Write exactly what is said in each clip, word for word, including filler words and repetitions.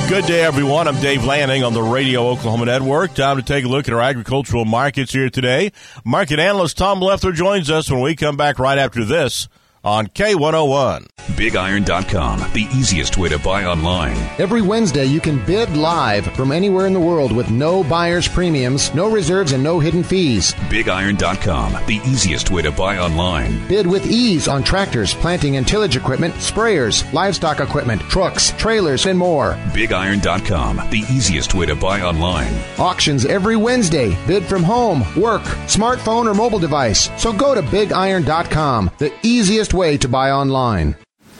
Good day, everyone. I'm Dave Lanning on the Radio Oklahoma Network. Time to take a look at our agricultural markets here today. Market analyst Tom Leffler joins us when we come back right after this on K one oh one. Big Iron dot com, the easiest way to buy online. Every Wednesday, you can bid live from anywhere in the world with no buyer's premiums, no reserves, and no hidden fees. Big Iron dot com, the easiest way to buy online. Bid with ease on tractors, planting and tillage equipment, sprayers, livestock equipment, trucks, trailers, and more. Big Iron dot com, the easiest way to buy online. Auctions every Wednesday. Bid from home, work, smartphone, or mobile device. So go to Big Iron dot com, the easiest way to buy online.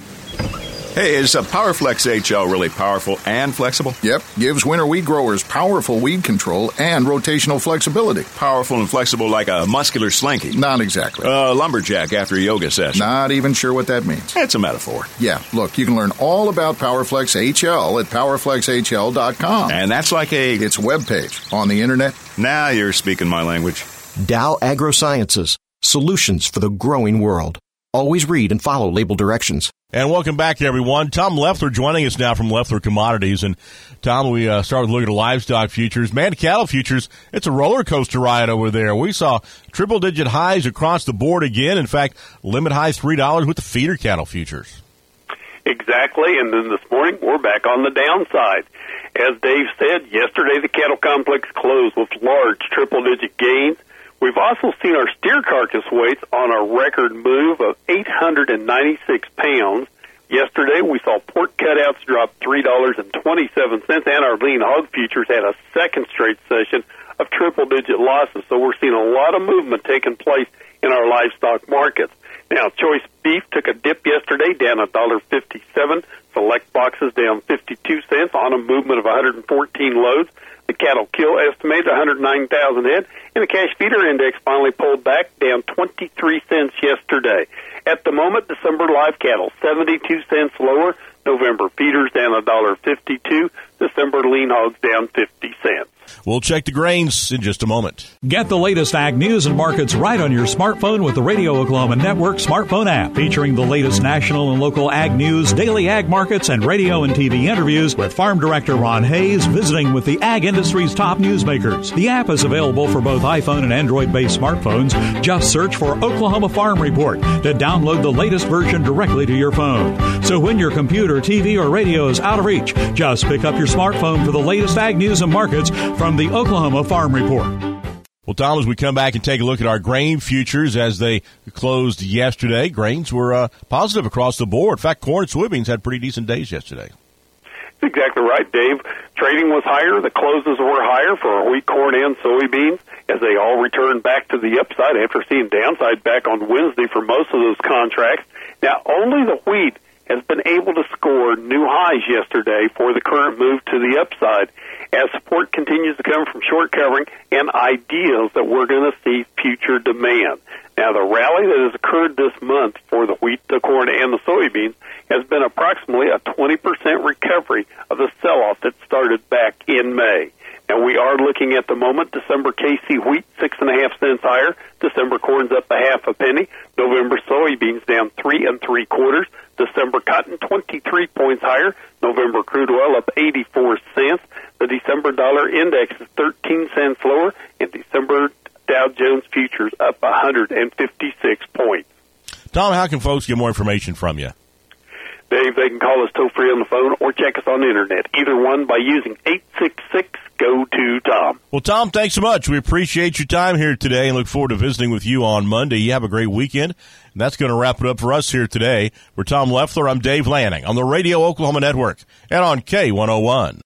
Hey, is a PowerFlex H L really powerful and flexible? Yep, gives winter weed growers powerful weed control and rotational flexibility. Powerful and flexible like a muscular slinky? Not exactly. A uh, lumberjack after a yoga session? Not even sure what that means. It's a metaphor. Yeah, look, you can learn all about PowerFlex H L at Power Flex H L dot com. And that's like a... It's a webpage on the internet. Now you're speaking my language. Dow AgroSciences, solutions for the growing world. Always read and follow label directions. And welcome back, everyone. Tom Leffler joining us now from Leffler Commodities. And, Tom, we uh, started looking at livestock futures. Man, cattle futures, it's a roller coaster ride over there. We saw triple-digit highs across the board again. In fact, limit high three dollars with the feeder cattle futures. Exactly, and then this morning we're back on the downside. As Dave said, yesterday the cattle complex closed with large triple-digit gains. We've also seen our steer carcass weights on a record move of eight hundred ninety-six pounds. Yesterday, we saw pork cutouts drop three dollars and twenty-seven cents, and our lean hog futures had a second straight session of triple-digit losses. So we're seeing a lot of movement taking place in our livestock markets. Now, choice beef took a dip yesterday, down one dollar fifty-seven. Select boxes down fifty-two cents on a movement of one hundred fourteen loads. The cattle kill estimated one hundred nine thousand head, and the cash feeder index finally pulled back, down twenty-three cents yesterday. At the moment, December live cattle seventy-two cents lower. November feeders down one dollar fifty-two. December lean hogs down fifty cents. We'll check the grains in just a moment. Get the latest ag news and markets right on your smartphone with the Radio Oklahoma Network smartphone app, featuring the latest national and local ag news, daily ag markets, and radio and T V interviews with Farm Director Ron Hayes visiting with the ag industry's top newsmakers. The app is available for both iPhone and Android-based smartphones. Just search for Oklahoma Farm Report to download the latest version directly to your phone. So when your computer, T V, or radio is out of reach, just pick up your smartphone for the latest ag news and markets from the Oklahoma Farm Report. Well, Tom, as we come back and take a look at our grain futures as they closed yesterday, grains were uh, positive across the board. In fact, corn and soybeans had pretty decent days yesterday. That's exactly right, Dave. Trading was higher. The closes were higher for wheat, corn, and soybeans as they all returned back to the upside after seeing downside back on Wednesday for most of those contracts. Now, only the wheat has been able to score new highs yesterday for the current move to the upside, as support continues to come from short covering and ideas that we're going to see future demand. Now, the rally that has occurred this month for the wheat, the corn, and the soybeans has been approximately a twenty percent recovery of the sell-off that started back in May. And we are looking at the moment, December K C wheat, six and a half cents higher. December corn's up a half a penny. November soybeans down three and three quarters. December cotton, twenty-three points higher. November crude oil up eighty-four cents. The December dollar index is thirteen cents lower, and December Dow Jones futures up one hundred fifty-six points. Tom, how can folks get more information from you? Dave, they can call us toll-free on the phone or check us on the Internet, either one by using eight six six, G O two, Tom. Well, Tom, thanks so much. We appreciate your time here today and look forward to visiting with you on Monday. You have a great weekend. And that's going to wrap it up for us here today. For Tom Leffler, I'm Dave Lanning on the Radio Oklahoma Network and on K one oh one.